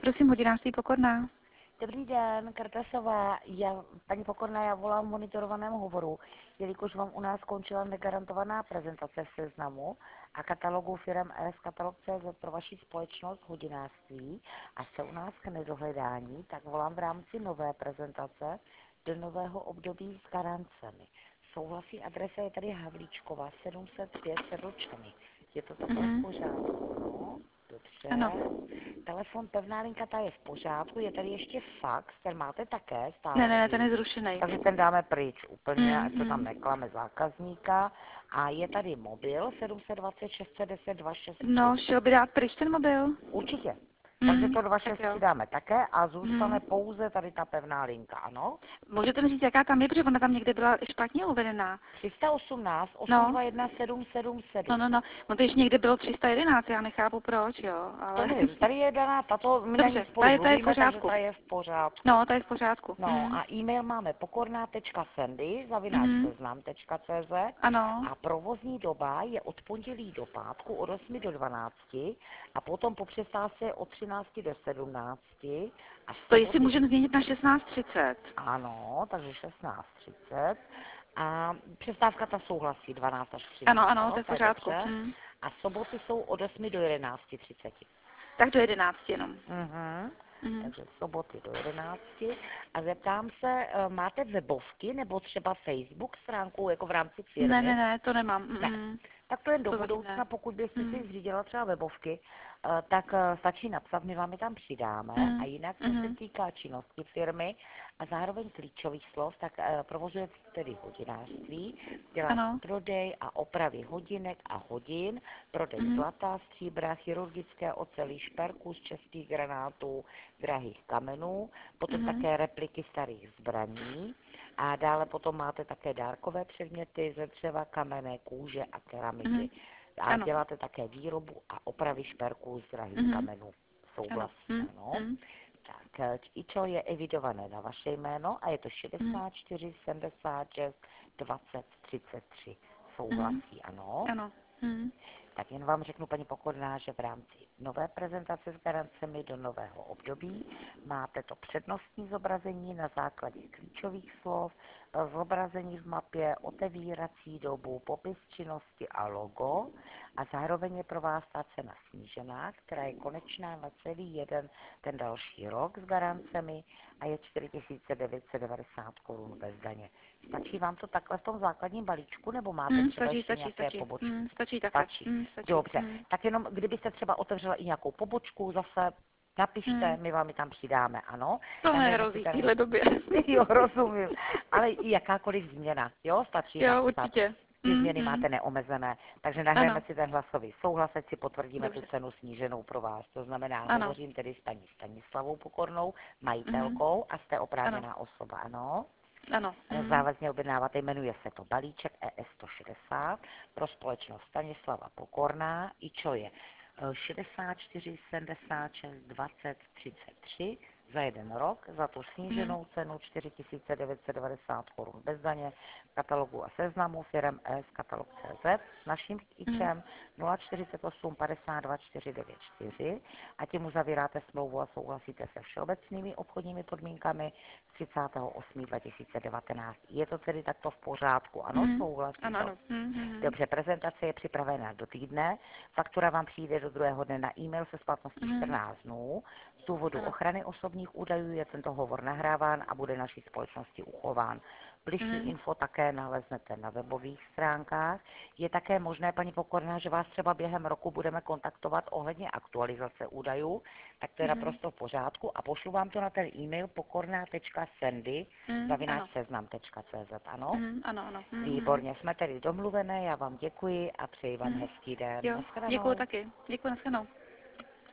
Prosím, hodinářství Pokorná. Dobrý den, Kartasová. Paní Pokorná, já volám v monitorovaném hovoru, jelikož vám u nás skončila negarantovaná prezentace v seznamu a katalogu firem S, katalog CZ pro vaši společnost hodinářství a jste u nás k nedohledání, tak volám v rámci nové prezentace do nového období s garancemi. Souhlasí adresa je tady Havlíčková 705 Sedlčany. Je to takhle v pořádku, no? Dobře. Ano. Telefon, pevná linka, ta je v pořádku. Je tady ještě fax, ten máte také stále? Ne, ten je zrušený. Takže ten dáme pryč úplně, ať to tam neklame zákazníka. A je tady mobil 720 610 263. No, šel by dát pryč ten mobil? Určitě. Takže to 263 dáme také a zůstane pouze tady ta pevná linka, ano? Můžete mi říct, jaká tam je, protože ona tam někde byla špatně uvedená. 318 821 777. No, to ještě někde bylo 311, já nechápu proč, jo, ale... To nevím, tady je daná tato, my na ní spolu je v pořádku. ta je v pořádku. No, ta je v pořádku. No a e-mail máme pokorná.sandy@seznam.cz. Ano. A provozní doba je od pondělí do pátku od 8 do 12 a potom po přestávce od 13 do 17. A to jestli můžeme změnit na 16:30. Ano, takže 16:30. A přestávka ta souhlasí 12 až 13. Ano, to je v pořádku. A soboty jsou od 8 do 11:30. Tak do 11 jenom. Takže soboty do 11. A zeptám se, máte webovky nebo třeba Facebook stránku jako v rámci firmy? Ne, to nemám. Ne. Tak to jen do budoucna, pokud byste si zřídila třeba webovky, tak stačí napsat, my vám je tam přidáme. A jinak, co se týká činnosti firmy a zároveň klíčových slov, tak provozujete tedy hodinářství, dělá prodej a opravy hodinek a hodin, prodej zlata, stříbra, chirurgické oceli, šperků z českých granátů, drahých kamenů, potom také repliky starých zbraní. A dále potom máte také dárkové předměty ze dřeva, kamene, kůže a keramiky. A děláte také výrobu a opravy šperků z drahých kamenů. Souhlasí, ano. Tak, IČO je evidované na vaše jméno a je to 64 76 20 33. Souhlasí, ano. Ano. Tak jen vám řeknu, paní Pokorná, že v rámci nové prezentace s garancemi do nového období máte to přednostní zobrazení na základě klíčových slov, zobrazení v mapě, otevírací dobu, popis činnosti a logo a zároveň je pro vás ta cena snížená, která je konečná na celý ten další rok s garancemi a je 4990 korun bez daně. Stačí vám to takhle v tom základním balíčku, nebo máte třeba ještě nějaké pobočky? Stačí takhle. Dobře, tak jenom kdybyste třeba otevřela i nějakou pobočku, zase napište, my vám ji tam přidáme, ano? To nehrozí v téhle době. Jo, rozumím, ale i jakákoliv změna, jo, stačí. Jo, určitě. Ty změny máte neomezené, takže nahrajeme si ten hlasový souhlas, ať si potvrdíme tu cenu sníženou pro vás. To znamená, hovořím tedy s paní Stanislavou Pokornou, majitelkou a jste oprávněná osoba, ano? Ano. Závazně objednáváte, jmenuje se to balíček ES 160 pro společnost Stanislava Pokorná, IČO je 64 76 20 33 za jeden rok, za tu sníženou cenu 4990 korun bez daně, katalogu a seznamu firem S, katalog CZ, s naším IČem 048 52 494 a tím uzavíráte smlouvu a souhlasíte se všeobecnými obchodními podmínkami 38. 2019. Je to tedy takto v pořádku? Ano, souhlasí to? Ano. Dobře, prezentace je připravena do týdne, faktura vám přijde do druhého dne na e-mail se splatností 14 dnů. Z důvodu ochrany osobních údajů je tento hovor nahráván a bude naší společnosti uchován. Bližší info také naleznete na webových stránkách. Je také možné, paní Pokorná, že vás třeba během roku budeme kontaktovat ohledně aktualizace údajů, tak to je naprosto v pořádku a pošlu vám to na ten e-mail pokorná.sandy@seznam.cz, ano? Ano. Výborně, jsme tedy domluvené, já vám děkuji a přeji vám hezký den. Jo, děkuji taky. Děkuji, nashledanou.